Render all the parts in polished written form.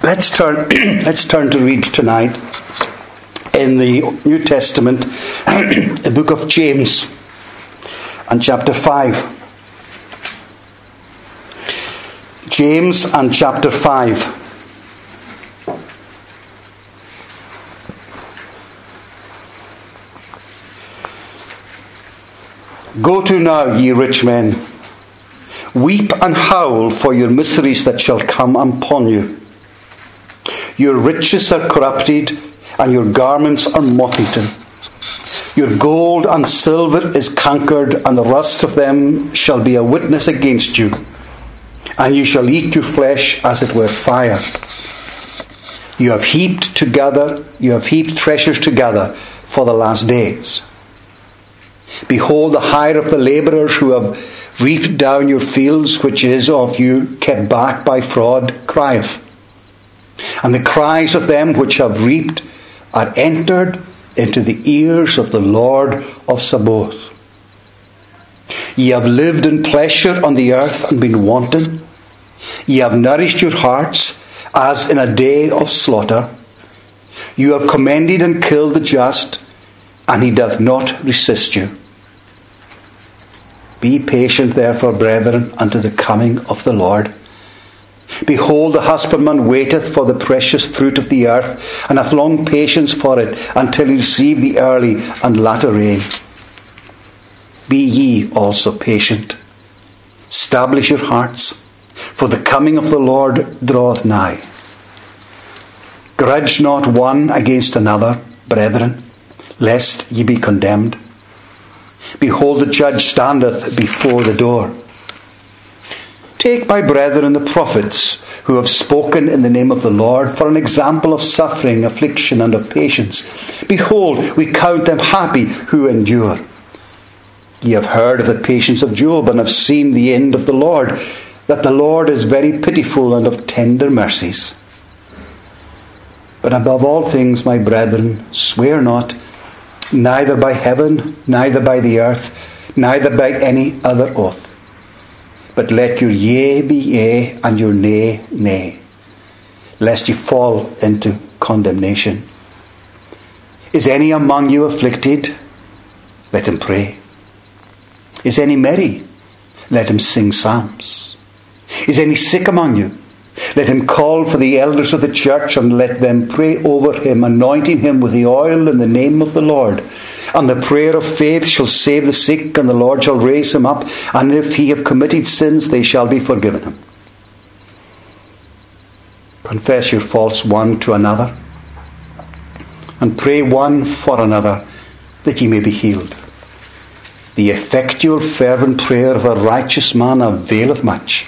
Let's turn to read tonight in the New Testament, the book of James and chapter 5. James and chapter 5. Go to now, ye rich men, weep and howl for your miseries that shall come upon you. Your riches are corrupted, and your garments are moth-eaten. Your gold and silver is cankered, and the rust of them shall be a witness against you. And you shall eat your flesh as it were fire. You have heaped treasures together for the last days. Behold, the hire of the labourers who have reaped down your fields, which is of you kept back by fraud, crieth. And the cries of them which have reaped are entered into the ears of the Lord of Sabaoth. Ye have lived in pleasure on the earth and been wanton. Ye have nourished your hearts as in a day of slaughter. You have commended and killed the just, and he doth not resist you. Be patient, therefore, brethren, unto the coming of the Lord. Behold, the husbandman waiteth for the precious fruit of the earth, and hath long patience for it, until he receive the early and latter rain. Be ye also patient. Establish your hearts, for the coming of the Lord draweth nigh. Grudge not one against another, brethren, lest ye be condemned. Behold, the judge standeth before the door. Take, my brethren, the prophets who have spoken in the name of the Lord for an example of suffering, affliction, and of patience. Behold, we count them happy who endure. Ye have heard of the patience of Job, and have seen the end of the Lord, that the Lord is very pitiful and of tender mercies. But above all things, my brethren, swear not, neither by heaven, neither by the earth, neither by any other oath. But let your yea be yea, and your nay, nay, lest ye fall into condemnation. Is any among you afflicted? Let him pray. Is any merry? Let him sing psalms. Is any sick among you? Let him call for the elders of the church, and let them pray over him, anointing him with the oil in the name of the Lord. And the prayer of faith shall save the sick, and the Lord shall raise him up. And if he have committed sins, they shall be forgiven him. Confess your faults one to another, and pray one for another, that ye may be healed. The effectual fervent prayer of a righteous man availeth much.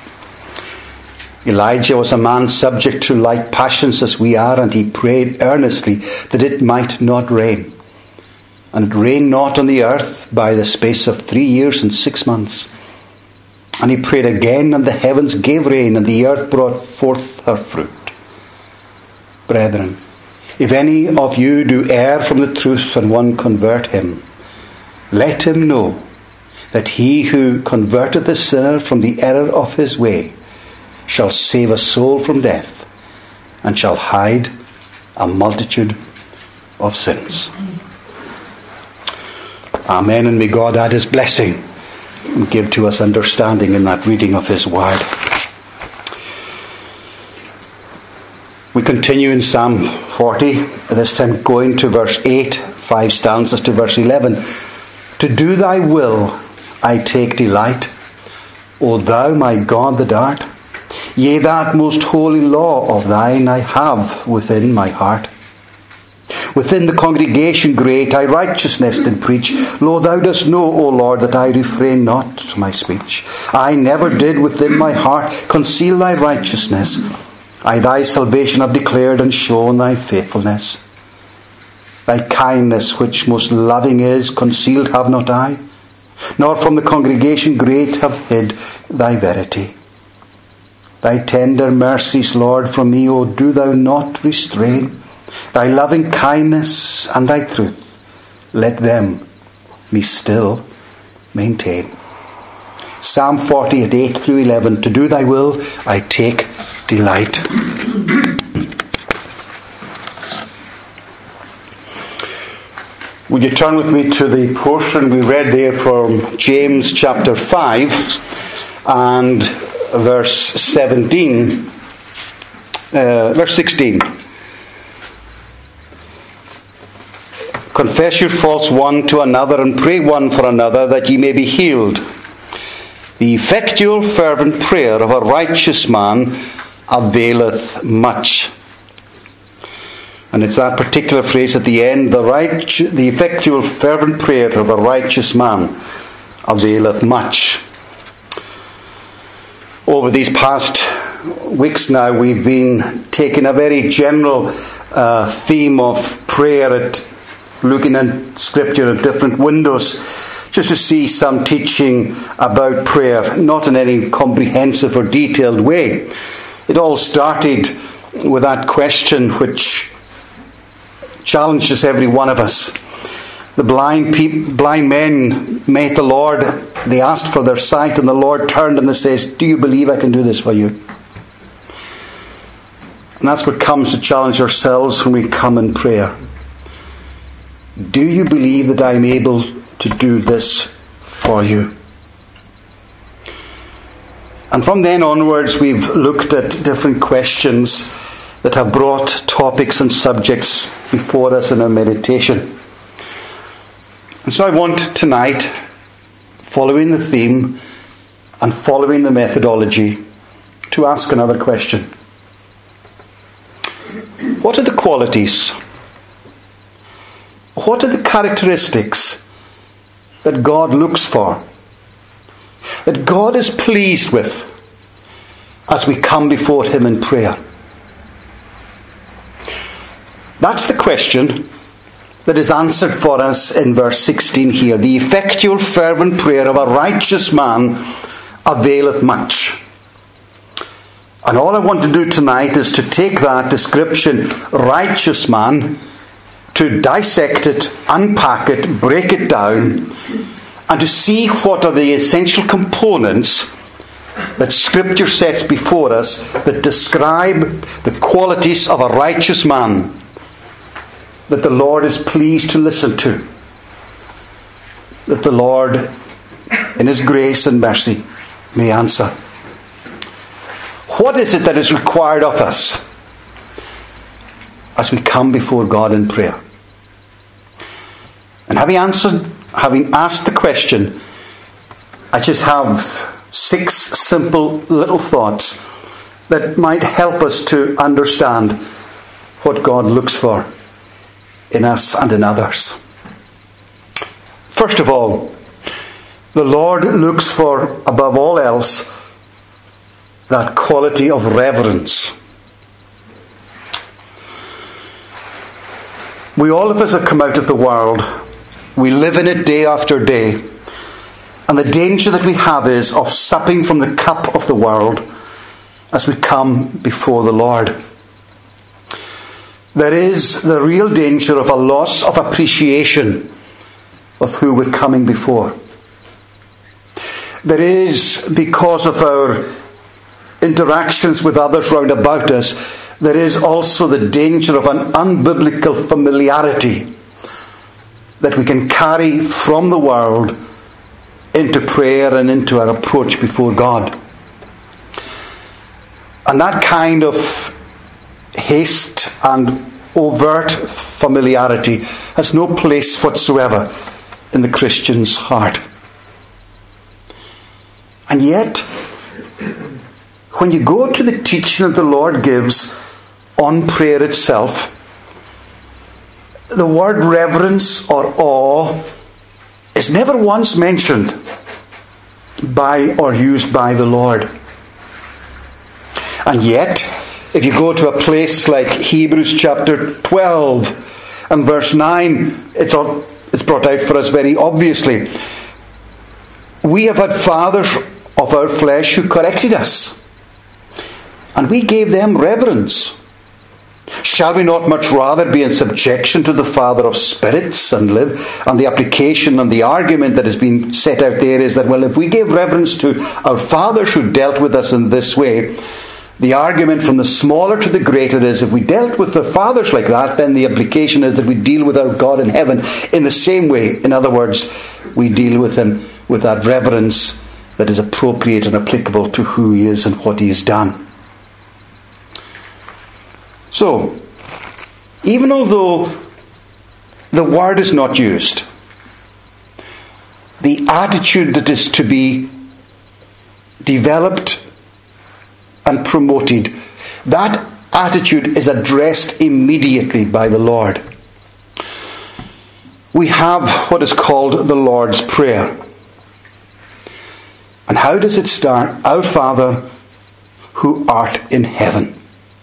Elijah was a man subject to like passions as we are, and he prayed earnestly that it might not rain. And it rained not on the earth by the space of 3 years and 6 months. And he prayed again, and the heavens gave rain, and the earth brought forth her fruit. Brethren, if any of you do err from the truth, and one convert him, let him know that he who converteth the sinner from the error of his way shall save a soul from death, and shall hide a multitude of sins. Amen, and may God add his blessing and give to us understanding in that reading of his word. We continue in Psalm 40, this time going to verse 8, 5 stanzas to verse 11. To do thy will I take delight, O thou my God that art. Yea, that most holy law of thine I have within my heart. Within the congregation great I righteousness did preach. Lo, thou dost know, O Lord, that I refrain not my speech. I never did within my heart conceal thy righteousness. I thy salvation have declared, and shown thy faithfulness. Thy kindness, which most loving is, concealed have not I, nor from the congregation great have hid thy verity. Thy tender mercies, Lord, from me, O do thou not restrain. Thy loving kindness and thy truth, let them me still maintain. Psalm 40 at 8 through 11. To do thy will I take delight. Would you turn with me to the portion we read there from James chapter 5 and verse 17, verse 16. Confess your faults one to another and pray one for another that ye may be healed. The effectual fervent prayer of a righteous man availeth much. And it's that particular phrase at the end, the effectual fervent prayer of a righteous man availeth much. Over these past weeks now, we've been taking a very general theme of prayer, at looking at Scripture at different windows, just to see some teaching about prayer, not in any comprehensive or detailed way. It all started with that question which challenges every one of us. The blind men met the Lord. They asked for their sight, and the Lord turned and says, "Do you believe I can do this for you?" And that's what comes to challenge ourselves when we come in prayer. Do you believe that I'm able to do this for you? And from then onwards, we've looked at different questions that have brought topics and subjects before us in our meditation. And so I want tonight, following the theme and following the methodology, to ask another question. What are the qualities? What are the characteristics that God looks for, that God is pleased with as we come before Him in prayer? That's the question that is answered for us in verse 16 here. The effectual fervent prayer of a righteous man availeth much. And all I want to do tonight is to take that description, righteous man, to dissect it, unpack it, break it down, and to see what are the essential components that Scripture sets before us that describe the qualities of a righteous man that the Lord is pleased to listen to, that the Lord, in His grace and mercy, may answer. What is it that is required of us as we come before God in prayer? And having asked the question, I just have 6 simple little thoughts that might help us to understand what God looks for in us and in others. First of all, the Lord looks for, above all else, that quality of reverence. We all of us have come out of the world. We live in it day after day. And the danger that we have is of supping from the cup of the world as we come before the Lord. There is the real danger of a loss of appreciation of who we're coming before. There is, because of our interactions with others round about us, there is also the danger of an unbiblical familiarity that we can carry from the world into prayer and into our approach before God. And that kind of haste and overt familiarity has no place whatsoever in the Christian's heart. And yet, when you go to the teaching that the Lord gives on prayer itself, the word reverence or awe is never once mentioned by or used by the Lord. And yet, if you go to a place like Hebrews chapter 12 and verse 9, it's brought out for us very obviously. We have had fathers of our flesh who corrected us, and we gave them reverence. Shall we not much rather be in subjection to the Father of spirits and live? And the application and the argument that has been set out there is that, well, if we give reverence to our fathers who dealt with us in this way, The argument from the smaller to the greater is, if we dealt with the fathers like that, then the implication is that we deal with our God in heaven in the same way. In other words, we deal with him with that reverence that is appropriate and applicable to who he is and what he has done. So, even although the word is not used, the attitude that is to be developed and promoted, that attitude is addressed immediately by the Lord. We have what is called the Lord's Prayer. And how does it start? Our Father, who art in heaven.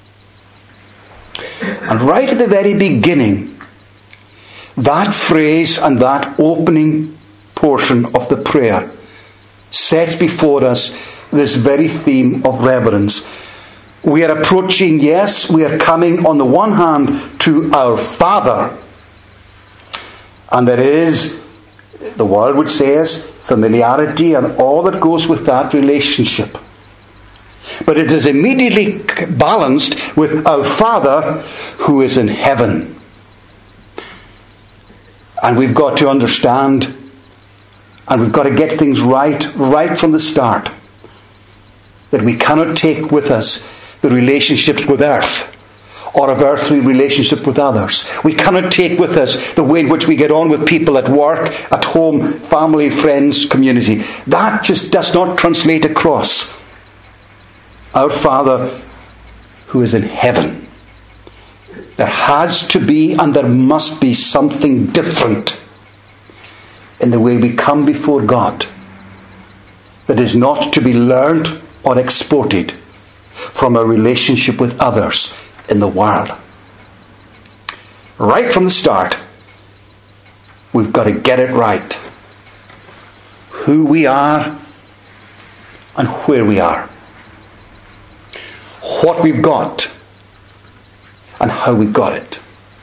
And right at the very beginning, that phrase and that opening portion of the prayer sets before us this very theme of reverence. We are approaching, yes, we are coming on the one hand to our Father, and there is, the world would say, is familiarity and all that goes with that relationship. But it is immediately balanced with our Father who is in heaven. And we've got to understand, and we've got to get things right from the start, that we cannot take with us the relationships with earth or of earthly relationship with others. We cannot take with us the way in which we get on with people at work, at home, family, friends, community. That just does not translate across. Our Father who is in heaven. There has to be and there must be something different in the way we come before God that is not to be learned or exported from a relationship with others in the world. Right from the start, we've got to get it right. Who we are and where we are. What we've got and how we've got it.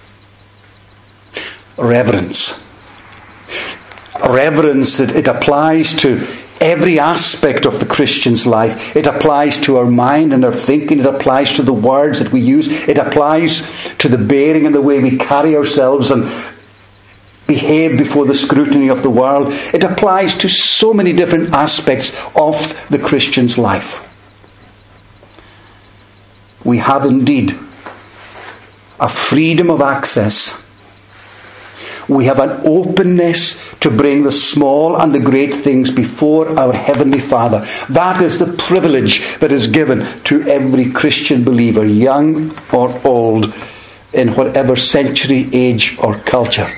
Reverence. Reverence, it applies to every aspect of the Christian's life. It applies to our mind and our thinking. It applies to the words that we use. It applies to the bearing and the way we carry ourselves and behave before the scrutiny of the world. It applies to so many different aspects of the Christian's life. We have indeed a freedom of access. We have an openness to bring the small and the great things before our Heavenly Father. That is the privilege that is given to every Christian believer, young or old, in whatever century, age or culture.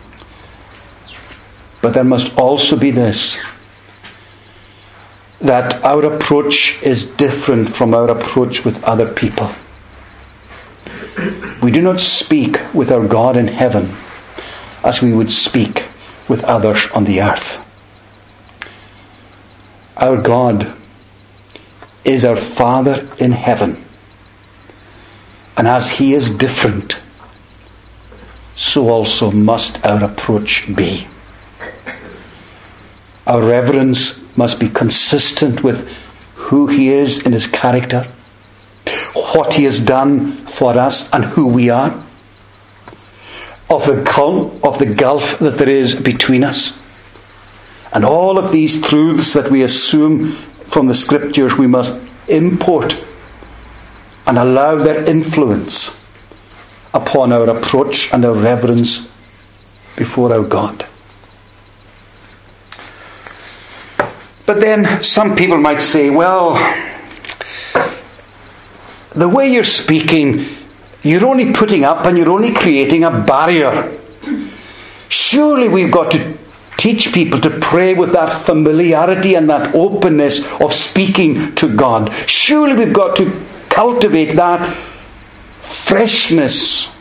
But there must also be this, that our approach is different from our approach with other people. We do not speak with our God in heaven as we would speak with others on the earth. Our God is our Father in heaven. And as He is different, so also must our approach be. Our reverence must be consistent with who He is in His character, what He has done for us and who we are, of the gulf that there is between us. And all of these truths that we assume from the Scriptures we must import and allow their influence upon our approach and our reverence before our God. But then some people might say, well, the way you're speaking, you're only putting up and you're only creating a barrier. Surely we've got to teach people to pray with that familiarity and that openness of speaking to God. Surely we've got to cultivate that freshness.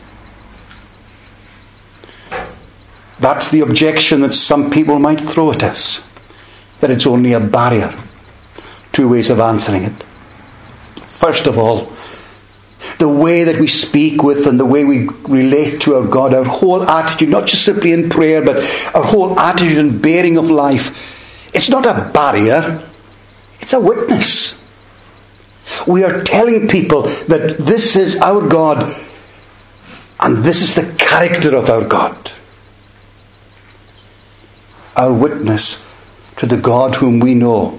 That's the objection that some people might throw at us, that it's only a barrier. Two ways of answering it. First of all, the way that we speak with and the way we relate to our God, our whole attitude, not just simply in prayer, but our whole attitude and bearing of life, it's not a barrier, it's a witness. We are telling people that this is our God and this is the character of our God. Our witness to the God whom we know.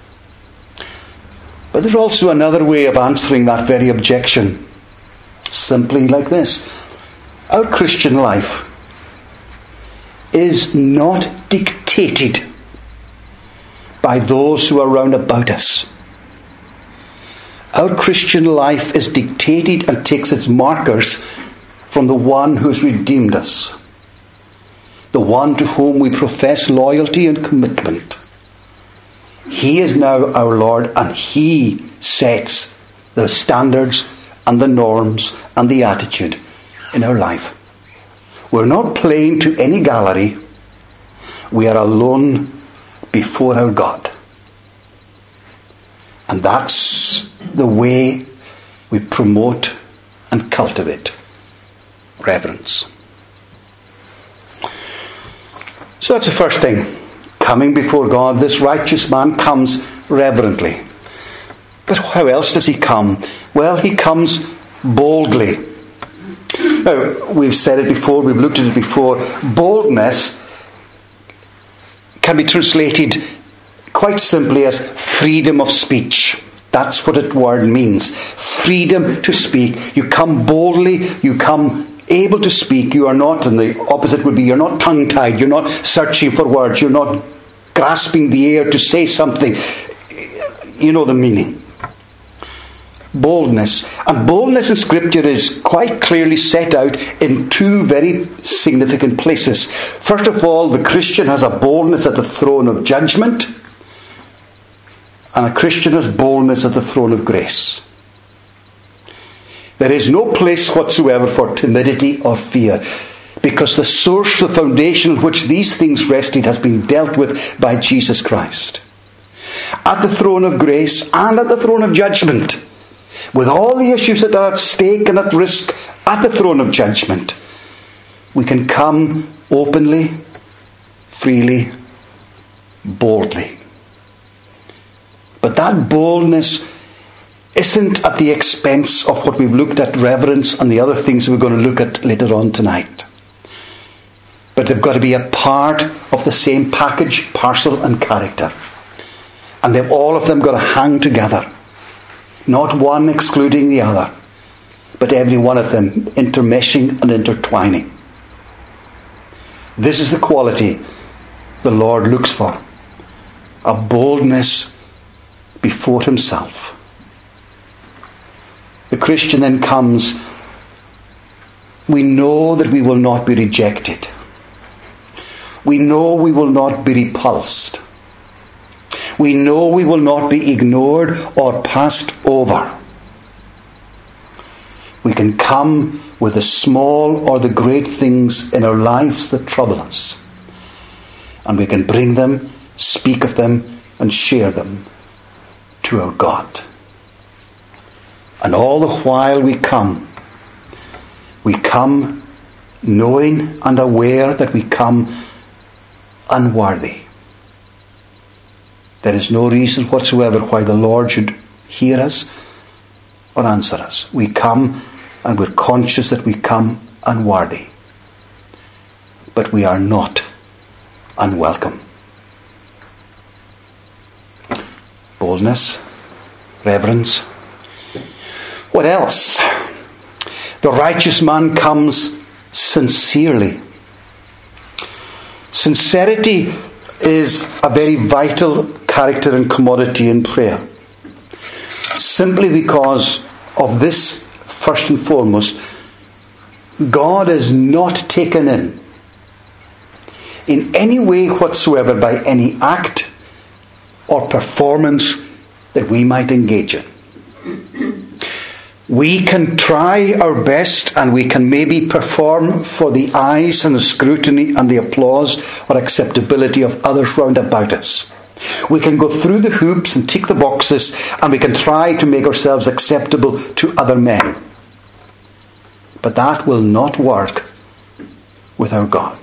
But there's also another way of answering that very objection. Simply like this. Our Christian life is not dictated by those who are round about us. Our Christian life is dictated and takes its markers from the one who has redeemed us. The one to whom we profess loyalty and commitment. He is now our Lord, and He sets the standards and the norms and the attitude in our life. We're not playing to any gallery. We are alone before our God. And that's the way we promote and cultivate reverence. So that's the first thing. Coming before God, this righteous man comes reverently. But how else does he come? Well, he comes boldly. Now, we've said it before, we've looked at it before. Boldness can be translated quite simply as freedom of speech. That's what that word means. Freedom to speak. You come boldly, you come able to speak. You are not, and the opposite would be, you're not tongue-tied, you're not searching for words, you're not grasping the air to say something. You know the meaning. Boldness. And boldness in Scripture is quite clearly set out in two very significant places. First of all, the Christian has a boldness at the throne of judgment, and a Christian has boldness at the throne of grace. There is no place whatsoever for timidity or fear, because the source, the foundation on which these things rested has been dealt with by Jesus Christ. At the throne of grace and at the throne of judgment, with all the issues that are at stake and at risk at the throne of judgment, we can come openly, freely, boldly. But that boldness isn't at the expense of what we've looked at, reverence and the other things we're going to look at later on tonight. But they've got to be a part of the same package, parcel and character. And they've all of them got to hang together. Not one excluding the other, but every one of them intermeshing and intertwining. This is the quality the Lord looks for. A boldness before Himself. The Christian then comes, we know that we will not be rejected. We know we will not be repulsed. We know we will not be ignored or passed over. We can come with the small or the great things in our lives that trouble us. And we can bring them, speak of them, and share them to our God. And all the while we come knowing and aware that we come unworthy. There is no reason whatsoever why the Lord should hear us or answer us. We come and we're conscious that we come unworthy. But we are not unwelcome. Boldness, reverence. What else? The righteous man comes sincerely. Sincerity is a very vital character and commodity in prayer. Simply because of this, first and foremost, God is not taken in any way whatsoever by any act or performance that we might engage in. We can try our best and we can maybe perform for the eyes and the scrutiny and the applause or acceptability of others round about us. We can go through the hoops and tick the boxes and we can try to make ourselves acceptable to other men. But that will not work with our God.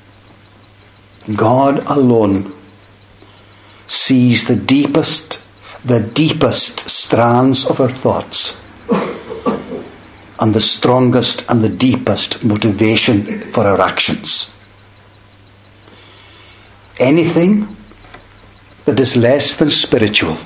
God alone sees the deepest the deepest strands of our thoughts and the strongest and the deepest motivation for our actions. Anything that is less than spiritual,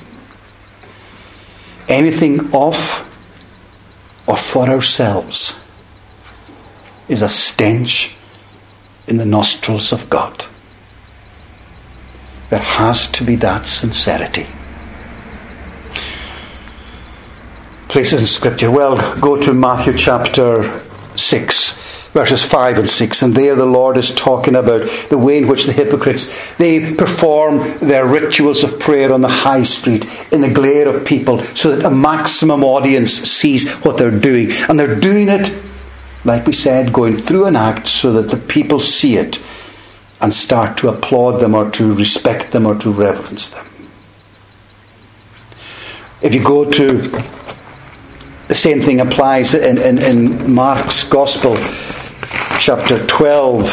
anything of or for ourselves, is a stench in the nostrils of God. There has to be that sincerity. Places in Scripture. Well, go to Matthew chapter 6, verses 5 and 6, and there the Lord is talking about the way in which the hypocrites, they perform their rituals of prayer on the high street in the glare of people so that a maximum audience sees what they're doing. And they're doing it, like we said, going through an act so that the people see it and start to applaud them or to respect them or to reverence them. If you go to, the same thing applies in Mark's Gospel, chapter 12.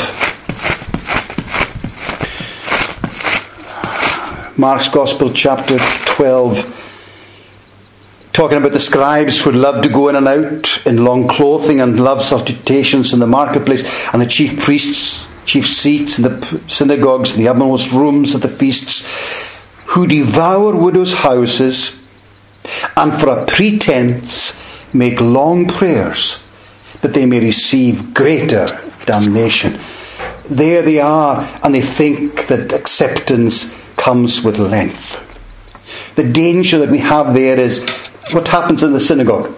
Mark's Gospel, chapter 12. Talking about the scribes who would love to go in and out in long clothing and love salutations in the marketplace, and the chief priests, chief seats in the synagogues and the uppermost rooms at the feasts, who devour widows' houses and for a pretense make long prayers that they may receive greater damnation. There they are, and they think that acceptance comes with length. The danger that we have there is what happens in the synagogue.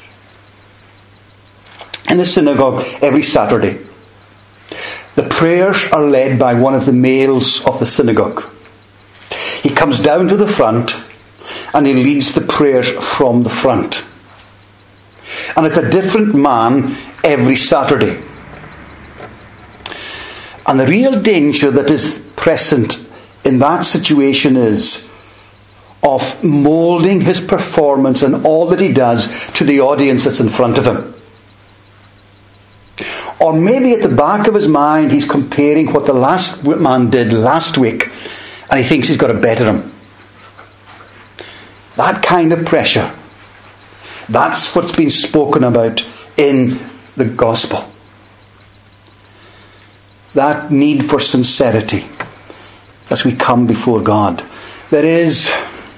In the synagogue every Saturday, the prayers are led by one of the males of the synagogue. He comes down to the front and he leads the prayers from the front. And it's a different man every Saturday. And the real danger that is present in that situation is of moulding his performance and all that he does to the audience that's in front of him. Or maybe at the back of his mind he's comparing what the last man did last week and he thinks he's got to better him. That kind of pressure. That's what's been spoken about in the gospel. That need for sincerity as we come before God. There is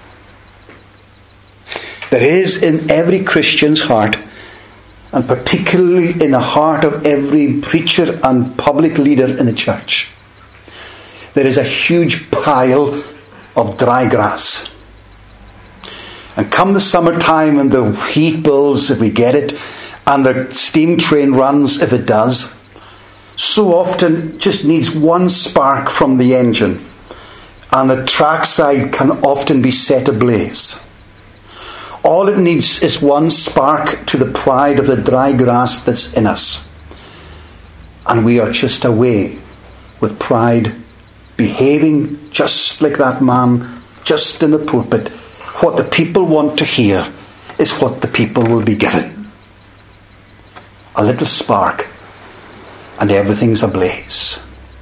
in every Christian's heart, and particularly in the heart of every preacher and public leader in the church, there is a huge pile of dry grass. And come the summertime and the heat builds, if we get it, and the steam train runs, if it does, so often just needs one spark from the engine, and the trackside can often be set ablaze. All it needs is one spark to the pride of the dry grass that's in us. And we are just away with pride, behaving just like that man, just in the pulpit. What the people want to hear is what the people will be given. A little spark and everything's ablaze.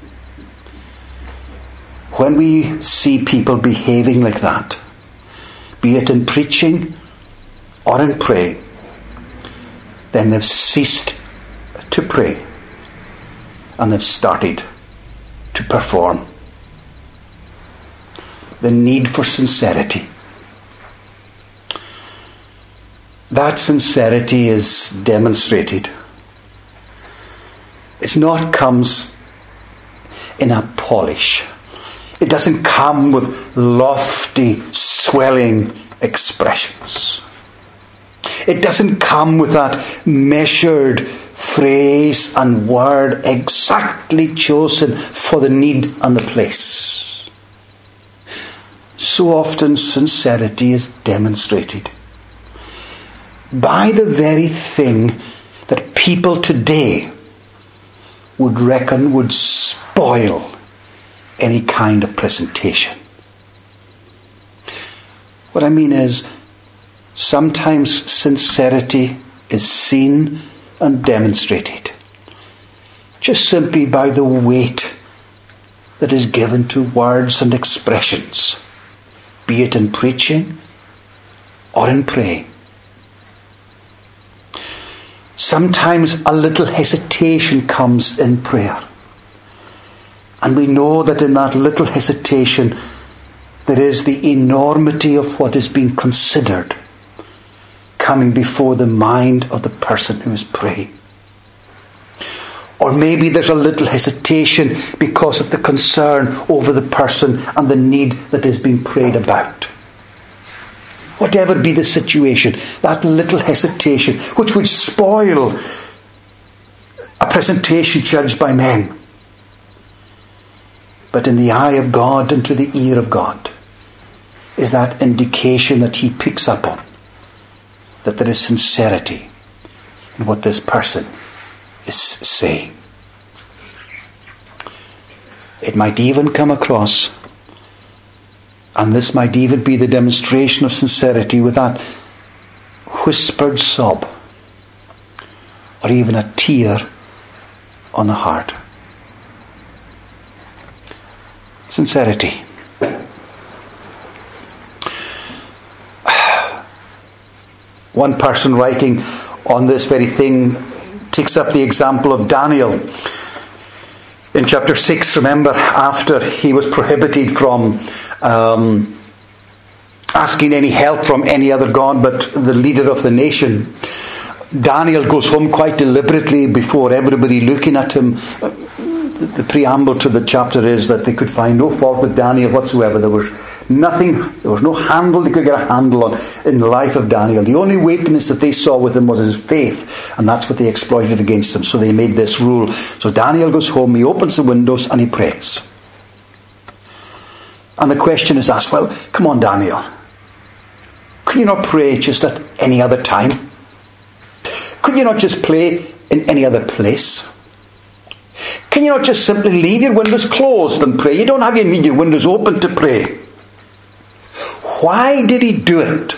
When we see people behaving like that, be it in preaching or in praying, then they've ceased to pray and they've started to perform. The need for sincerity. That sincerity is demonstrated. It's not comes in a polish. It doesn't come with lofty, swelling expressions. It doesn't come with that measured phrase and word exactly chosen for the need and the place. So often sincerity is demonstrated by the very thing that people today would reckon would spoil any kind of presentation. What I mean is, sometimes sincerity is seen and demonstrated just simply by the weight that is given to words and expressions, be it in preaching or in praying. Sometimes a little hesitation comes in prayer. And we know that in that little hesitation there is the enormity of what is being considered coming before the mind of the person who is praying. Or maybe there's a little hesitation because of the concern over the person and the need that is being prayed about. Whatever be the situation, that little hesitation, which would spoil a presentation judged by men, but in the eye of God and to the ear of God, is that indication that he picks up on, that there is sincerity in what this person is saying. It might even come across, and this might even be the demonstration of sincerity, with that whispered sob or even a tear on the heart. Sincerity. One person writing on this very thing takes up the example of Daniel. In chapter 6, remember, after he was prohibited from asking any help from any other god but the leader of the nation, Daniel goes home quite deliberately before everybody looking at him. The preamble to the chapter is that they could find no fault with Daniel whatsoever. There was nothing, there was no handle they could get a handle on in the life of Daniel. The only weakness that they saw with him was his faith, and that's what they exploited against him. So they made this rule. So Daniel goes home, he opens the windows and he prays. And the question is asked, well, come on, Daniel, could you not pray just at any other time? Could you not just pray in any other place? Can you not just simply leave your windows closed and pray? You don't have your windows open to pray. Why did he do it?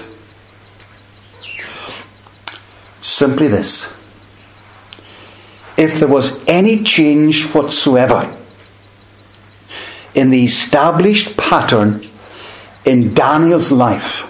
Simply this. If there was any change whatsoever in the established pattern in Daniel's life,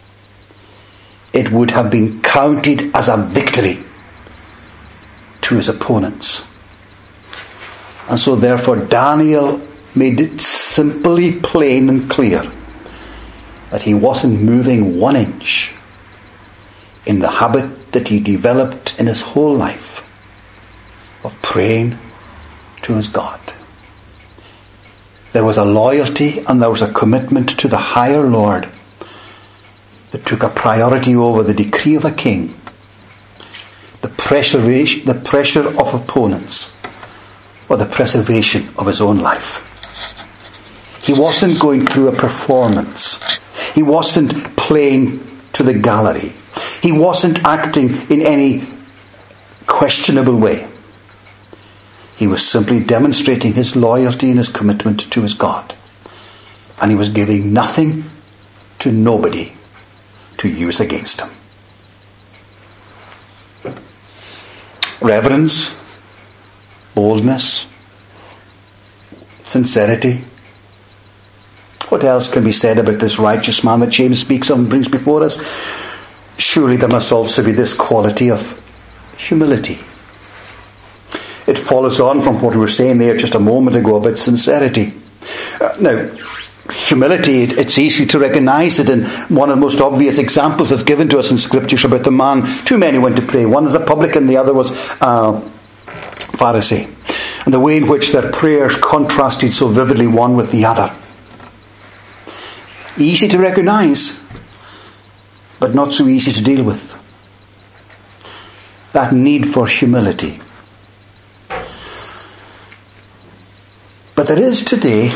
it would have been counted as a victory to his opponents. And so therefore Daniel made it simply plain and clear that he wasn't moving 1 inch in the habit that he developed in his whole life of praying to his God. There was a loyalty and there was a commitment to the higher Lord that took a priority over the decree of a king, the pressure of opponents, or the preservation of his own life. He wasn't going through a performance. He wasn't playing to the gallery. He wasn't acting in any questionable way. He was simply demonstrating his loyalty and his commitment to his God. And he was giving nothing to nobody to use against him. Reverence, boldness, sincerity. What else can be said about this righteous man that James speaks of and brings before us? Surely there must also be this quality of humility. It follows on from what we were saying there just a moment ago about sincerity. Now, humility, it's easy to recognize it in one of the most obvious examples that's given to us in Scriptures about the man. 2 men who went to pray. One was a publican, the other was a Pharisee. And the way in which their prayers contrasted so vividly one with the other. Easy to recognize, but not so easy to deal with. That need for humility. But there is today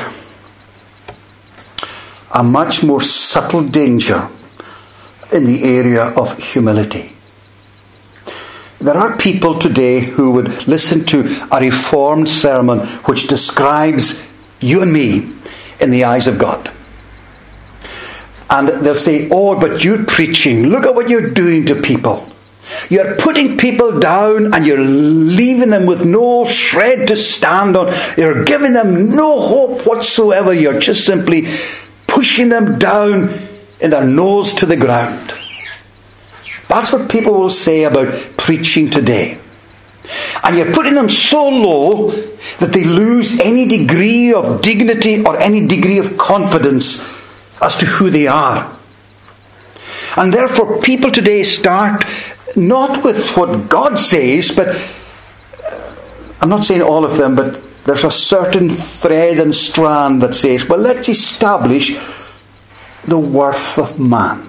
a much more subtle danger in the area of humility. There are people today who would listen to a reformed sermon which describes you and me in the eyes of God. And they'll say, oh, but you're preaching. Look at what you're doing to people. You're putting people down and you're leaving them with no shred to stand on. You're giving them no hope whatsoever. You're just simply pushing them down in their nose to the ground. That's what people will say about preaching today. And you're putting them so low that they lose any degree of dignity or any degree of confidence as to who they are. And therefore people today start not with what God says, but I'm not saying all of them, but there's a certain thread and strand that says, well, let's establish the worth of man.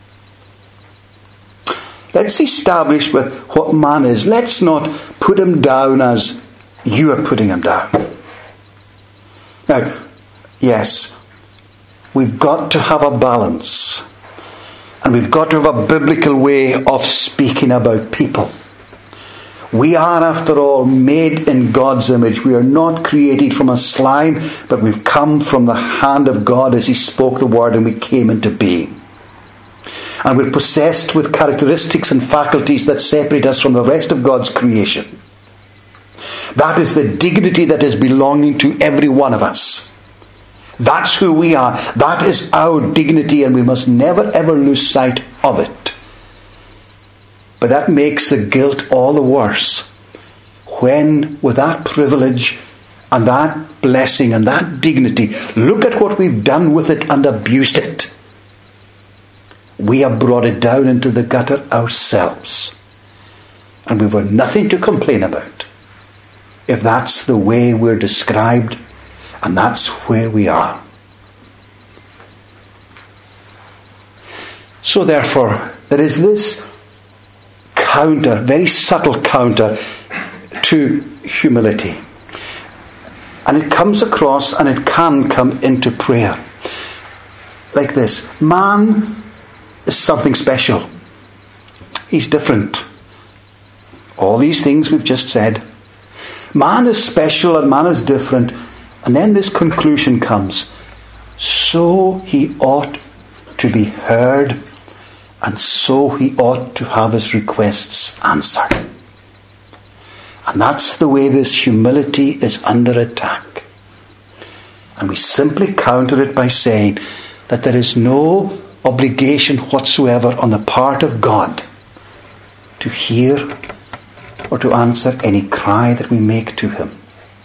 Let's establish what man is. Let's not put him down as you are putting him down. Now, yes, we've got to have a balance. And we've got to have a biblical way of speaking about people. We are, after all, made in God's image. We are not created from a slime, but we've come from the hand of God as He spoke the word and we came into being. And we're possessed with characteristics and faculties that separate us from the rest of God's creation. That is the dignity that is belonging to every one of us. That's who we are. That is our dignity, and we must never ever lose sight of it. But that makes the guilt all the worse when, with that privilege and that blessing and that dignity, look at what we've done with it and abused it. We have brought it down into the gutter ourselves. And we've got nothing to complain about if that's the way we're described and that's where we are. So therefore, there is this counter, very subtle counter to humility. And it comes across and it can come into prayer. Like this. Man is something special. He's different. All these things we've just said. Man is special and man is different. And then this conclusion comes. So he ought to be heard, and so he ought to have his requests answered. And that's the way this humility is under attack. And we simply counter it by saying that there is no obligation whatsoever on the part of God to hear or to answer any cry that we make to Him.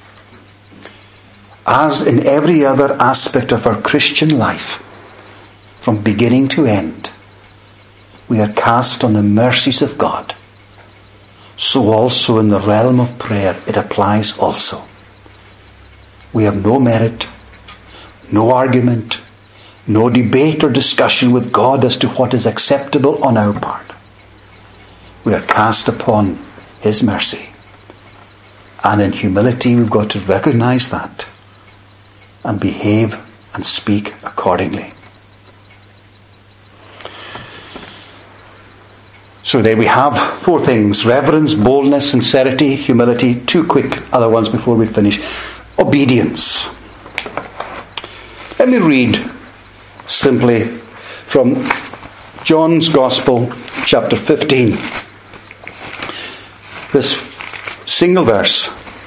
As in every other aspect of our Christian life, from beginning to end, we are cast on the mercies of God. So also in the realm of prayer it applies also. We have no merit, no argument, no debate or discussion with God as to what is acceptable on our part. We are cast upon His mercy. And in humility we've got to recognize that and behave and speak accordingly. So there we have 4 things: reverence, boldness, sincerity, humility. 2 quick other ones before we finish. Obedience. Let me read simply from John's Gospel, chapter 15. This single verse.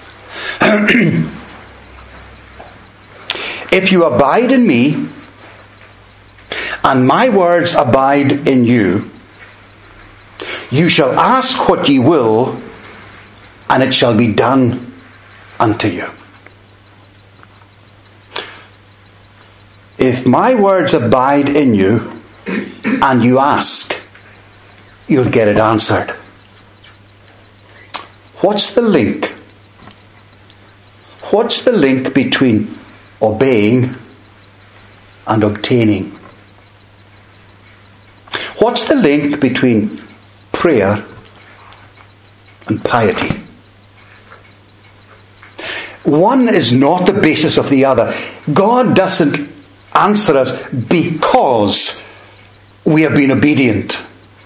If you abide in me, and my words abide in you, you shall ask what ye will, and it shall be done unto you. If my words abide in you, and you ask, you'll get it answered. What's the link? What's the link between obeying and obtaining? What's the link between prayer and piety? One is not the basis of the other. God doesn't answer us because we have been obedient.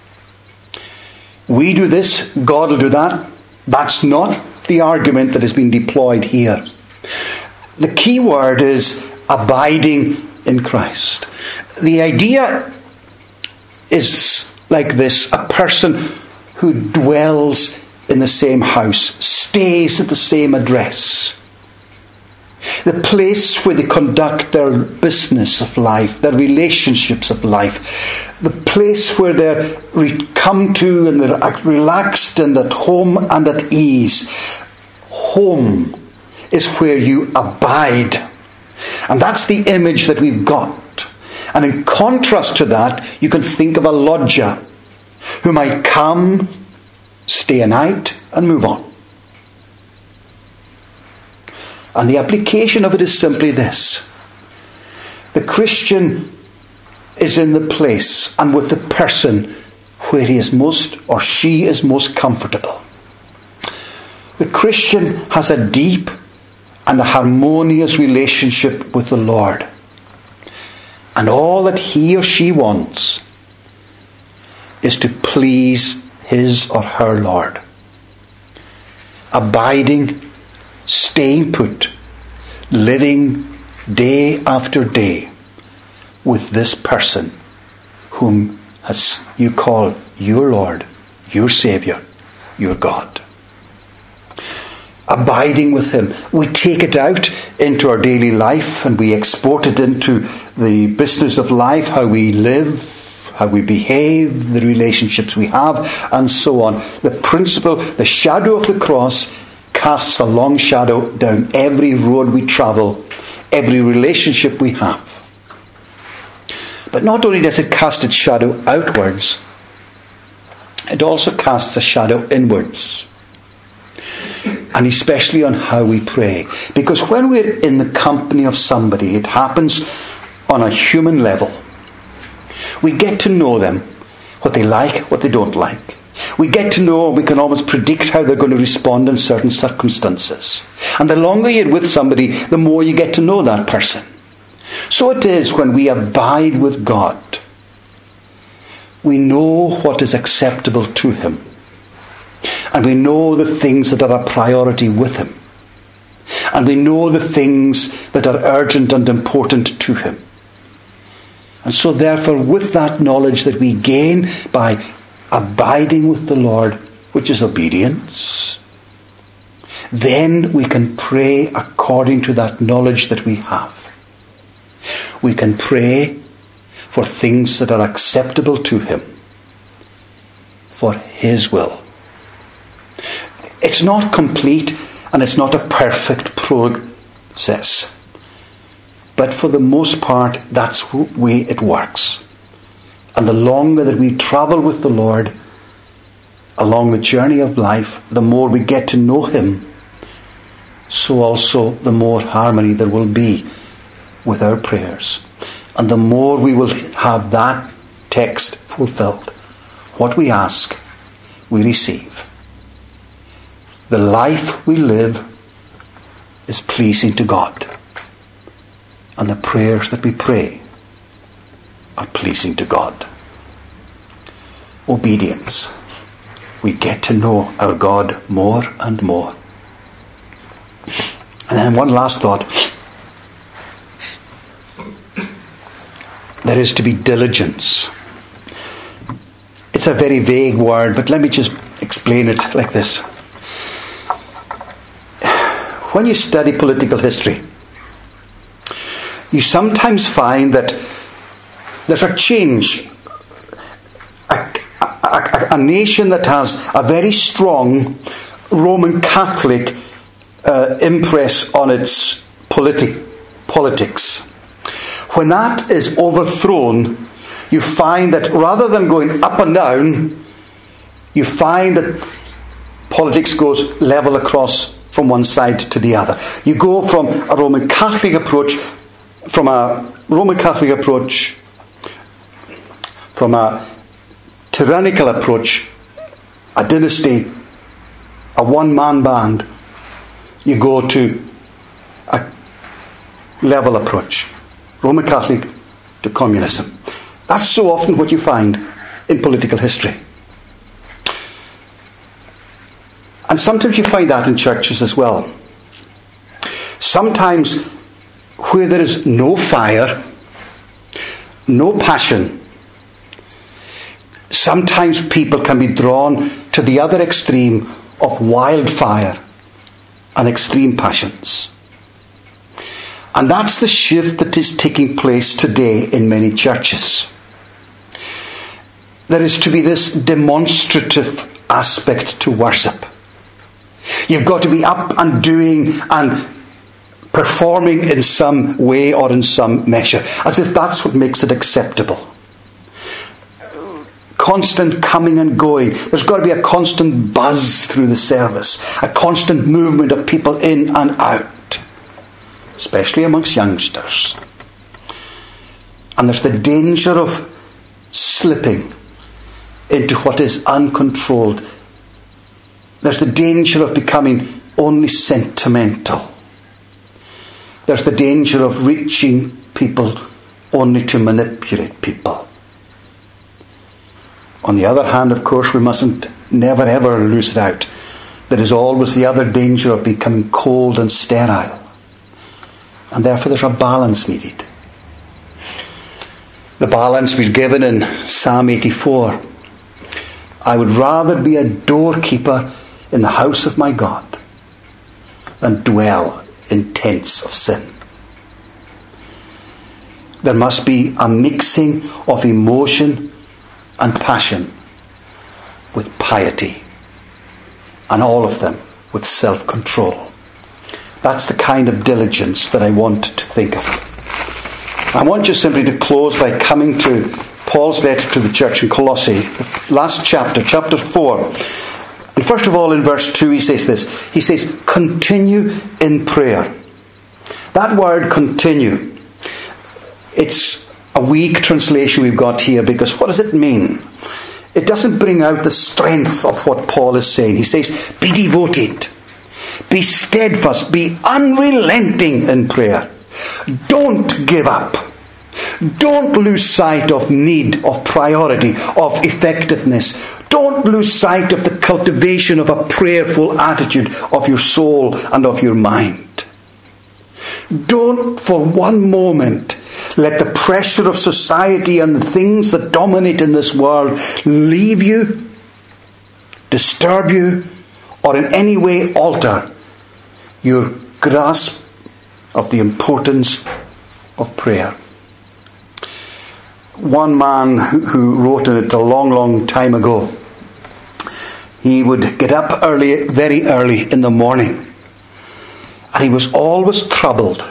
We do this, God will do that. That's not the argument that has been deployed here. The key word is abiding in Christ. The idea is like this: a person who dwells in the same house, stays at the same address. the place where they conduct their business of life, their relationships of life, the place where they're come to and they're relaxed and at home and at ease. Home is where you abide. And that's the image that we've got. And in contrast to that, you can think of a lodger who might come, stay a night, and move on. And the application of it is simply this. The Christian is in the place and with the person where he is most or she is most comfortable. The Christian has a deep and a harmonious relationship with the Lord. And all that he or she wants is to please his or her Lord. Abiding, staying put, living day after day with this person whom you call your Lord, your Saviour, your God. Abiding with him. We take it out into our daily life and we export it into the business of life, how we live, how we behave, the relationships we have, and so on. The principle, the shadow of the cross casts a long shadow down every road we travel, every relationship we have. But not only does it cast its shadow outwards, it also casts a shadow inwards. And especially on how we pray. Because when we're in the company of somebody, it happens on a human level. We get to know them, what they like, what they don't like. We get to know, we can almost predict how they're going to respond in certain circumstances. And the longer you're with somebody, the more you get to know that person. So it is when we abide with God. We know what is acceptable to him. And we know the things that are a priority with him. And we know the things that are urgent and important to him. And so therefore, with that knowledge that we gain by abiding with the Lord, which is obedience, then we can pray according to that knowledge that we have. We can pray for things that are acceptable to him, for his will. It's not complete and it's not a perfect process. But for the most part, that's the way it works. And the longer that we travel with the Lord along the journey of life, the more we get to know him, so also the more harmony there will be with our prayers. And the more we will have that text fulfilled. What we ask, we receive. The life we live is pleasing to God. And the prayers that we pray are pleasing to God. Obedience. We get to know our God more and more. And then one last thought. There is to be diligence. It's a very vague word, but let me just explain it like this. When you study political history, you sometimes find that there's a change. A nation that has a very strong Roman Catholic impress on its politics. When that is overthrown, you find that rather than going up and down, you find that politics goes level across from one side to the other. You go from a Roman Catholic approach, from a tyrannical approach, a dynasty, a one-man band. You go to a level approach, Roman Catholic to communism. That's so often what you find in political history. And sometimes you find that in churches as well. Sometimes where there is no fire, no passion, sometimes people can be drawn to the other extreme of wildfire and extreme passions. And that's the shift that is taking place today in many churches. There is to be this demonstrative aspect to worship. You've got to be up and doing and performing in some way or in some measure, as if that's what makes it acceptable. Constant coming and going. There's got to be a constant buzz through the service, a constant movement of people in and out, especially amongst youngsters. And there's the danger of slipping into what is uncontrolled. There's the danger of becoming only sentimental. There's the danger of reaching people only to manipulate people. On the other hand, of course, we mustn't never ever lose it out. There is always the other danger of becoming cold and sterile. And therefore there's a balance needed. The balance we're given in Psalm 84. I would rather be a doorkeeper in the house of my God than dwell in tents of sin. There must be a mixing of emotion and passion with piety, and all of them with self-control. That's the kind of diligence that I want to think of. I want you simply to close by coming to Paul's letter to the church in Colossae, the last chapter, chapter 4. And first of all, in verse 2, he says this. He says, continue in prayer. That word continue, it's a weak translation we've got here, because what does it mean? It doesn't bring out the strength of what Paul is saying. He says, be devoted, be steadfast, be unrelenting in prayer. Don't give up. Don't lose sight of need, of priority, of effectiveness. Don't lose sight of the cultivation of a prayerful attitude of your soul and of your mind. Don't for one moment let the pressure of society and the things that dominate in this world leave you, disturb you, or in any way alter your grasp of the importance of prayer. One man who wrote it a long, long time ago, he would get up early, very early in the morning, and he was always troubled.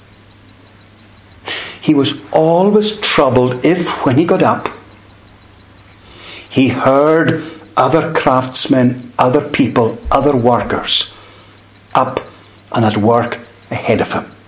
He was always troubled if, when he got up, he heard other craftsmen, other people, other workers up and at work ahead of him.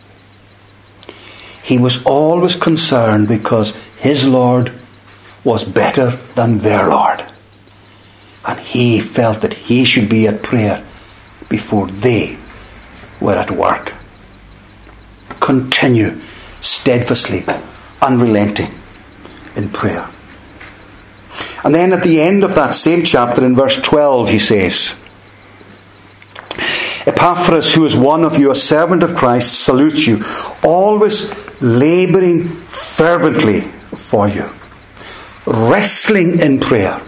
He was always concerned because his Lord was better than their Lord. And he felt that he should be at prayer before they were at work. Continue steadfastly, unrelenting in prayer. And then at the end of that same chapter, in verse 12, he says, Epaphras, who is one of you, a servant of Christ, salutes you, always labouring fervently for you, wrestling in prayer.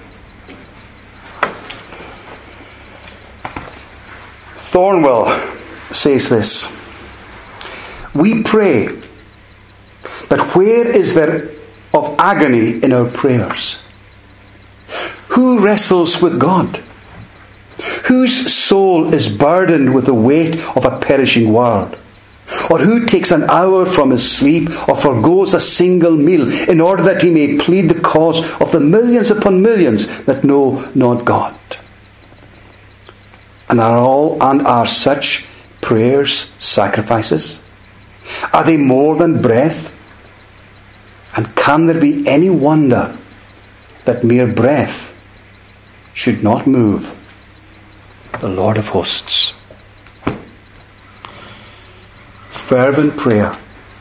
Thornwell says this: we pray, but where is there of agony in our prayers? Who wrestles with God? Whose soul is burdened with the weight of a perishing world? Or who takes an hour from his sleep, or forgoes a single meal, in order that he may plead the cause of the millions upon millions that know not God? And are such prayers sacrifices? Are they more than breath? And can there be any wonder that mere breath should not move the Lord of hosts? Fervent prayer.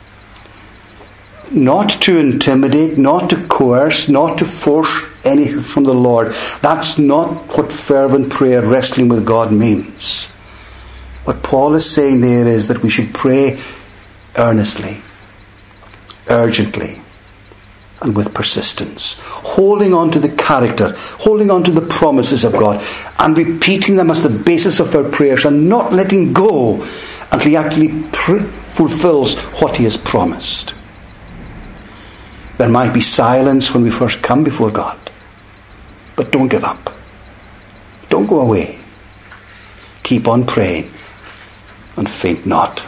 Not to intimidate, not to coerce, not to force anything from the Lord. That's not what fervent prayer, wrestling with God, means. What Paul is saying there is that we should pray earnestly, urgently, and with persistence, holding on to the character, holding on to the promises of God, and repeating them as the basis of our prayers, and not letting go until he actually fulfills what he has promised. There might be silence when we first come before God, but don't give up. Don't go away. Keep on praying and faint not.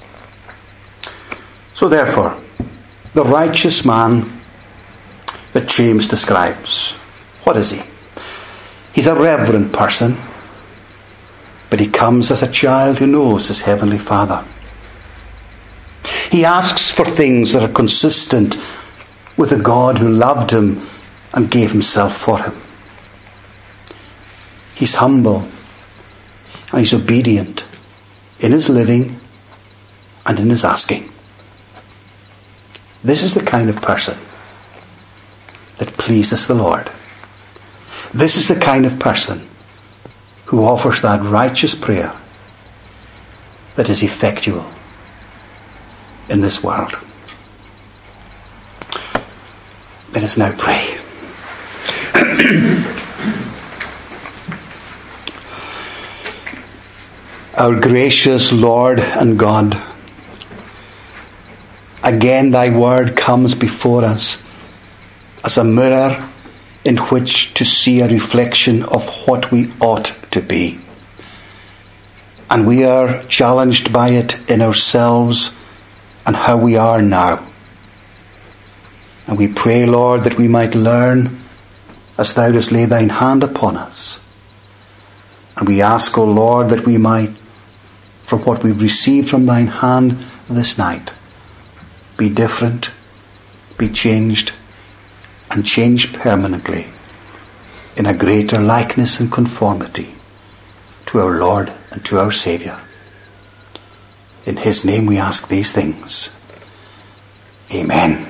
So therefore, the righteous man that James describes, what is he? He's a reverent person, but he comes as a child who knows his heavenly Father. He asks for things that are consistent with a God who loved him and gave himself for him. He's humble and he's obedient in his living and in his asking. This is the kind of person that pleases the Lord. This is the kind of person who offers that righteous prayer that is effectual in this world. Let us now pray. Our gracious Lord and God, again thy word comes before us as a mirror in which to see a reflection of what we ought to be. And we are challenged by it in ourselves and how we are now. And we pray, Lord, that we might learn as thou dost lay thine hand upon us. And we ask, O Lord, that we might, from what we've received from thine hand this night, be different, be changed, and changed permanently in a greater likeness and conformity to our Lord and to our Saviour. In his name we ask these things. Amen.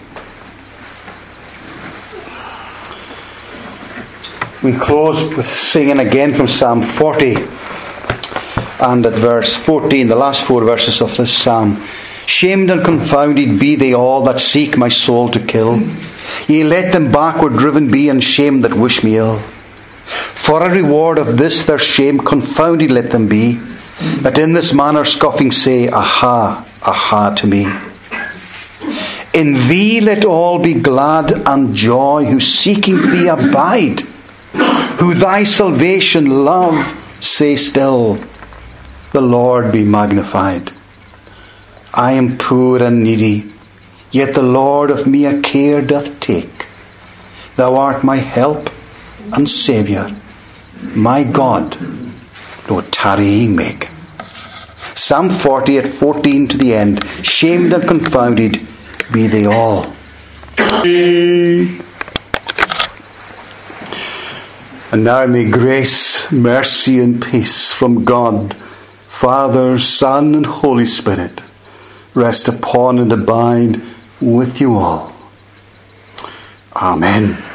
We close with singing again from Psalm 40 and at verse 14, the last 4 verses of this psalm. Shamed and confounded be they all that seek my soul to kill. Ye let them backward driven be, and shame that wish me ill. For a reward of this their shame confounded let them be, that in this manner scoffing say, Aha, aha to me. In thee let all be glad and joy, who seeking thee abide, who thy salvation love, say still, the Lord be magnified. I am poor and needy, yet the Lord of me a care doth take. Thou art my help and Saviour, my God, no tarrying make. Psalm 40 at 14 to the end. Shamed and confounded be they all. And now may grace, mercy and peace from God, Father, Son and Holy Spirit rest upon and abide with you all. Amen.